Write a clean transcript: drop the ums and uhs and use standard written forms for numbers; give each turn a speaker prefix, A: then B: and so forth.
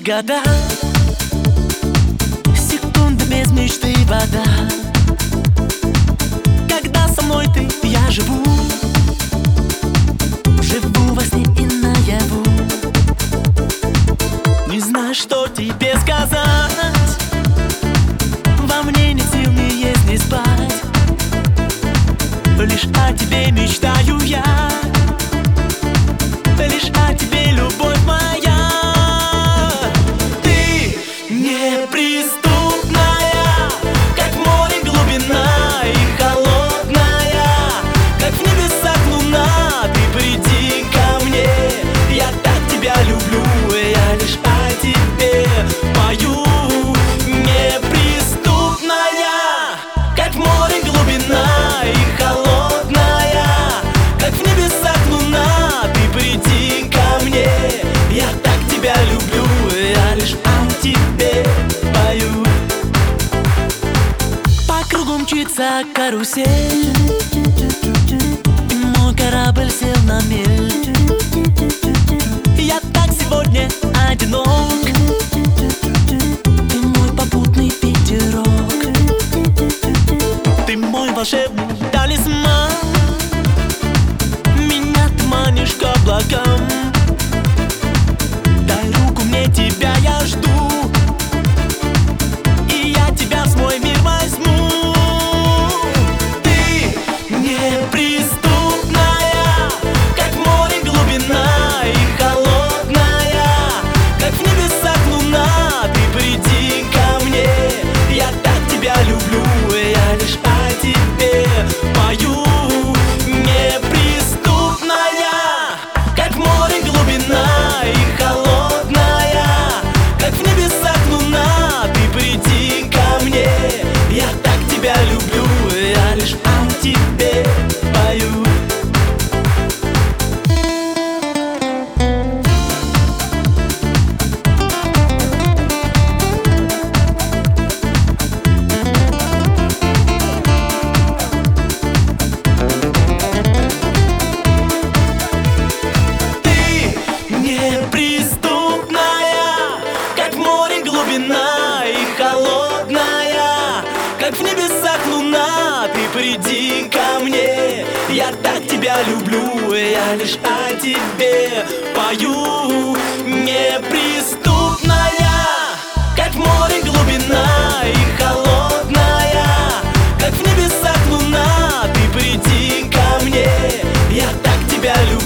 A: года, секунды без мечты вода. Когда со мной ты, я живу во сне и наяву. Не знаю, что тебе сказать, во мне нет сил, не есть, не спать. Лишь о тебе мечтаю я, лишь о тебе, любовь моя. Ты неприступная, как море глубина и холодная, как в небесах луна. Ты приди ко мне, я так тебя люблю, я лишь о тебе пою. Неприступная, как море глубина и холодная, как в небесах луна. Ты приди ко мне, я так тебя люблю, я лишь о тебе пою. По кругу мчится карусель, и мой корабль сел на мель. Я так сегодня одинок, ты мой попутный ветерок. Ты мой волшебный талисман, меня ты манишь к облакам. Дай руку мне, тебя я жду, и я тебя в свой мир возьму. Ты неприступная, как море глубина и холодная, как в небесах луна. Ты приди ко мне, я так тебя люблю, я лишь о тебе пою. Неприступная, как море глубина и холодная, как в небесах луна. Ты приди ко мне, я так тебя люблю, я лишь о тебе пою. Неприступная, как море глубина и холодная, как в небесах луна. Ты приди ко мне, я так тебя люблю, я лишь о тебе пою. Неприступная, как море глубина и холодная, как в небесах луна. Ты приди ко мне, я так тебя люблю.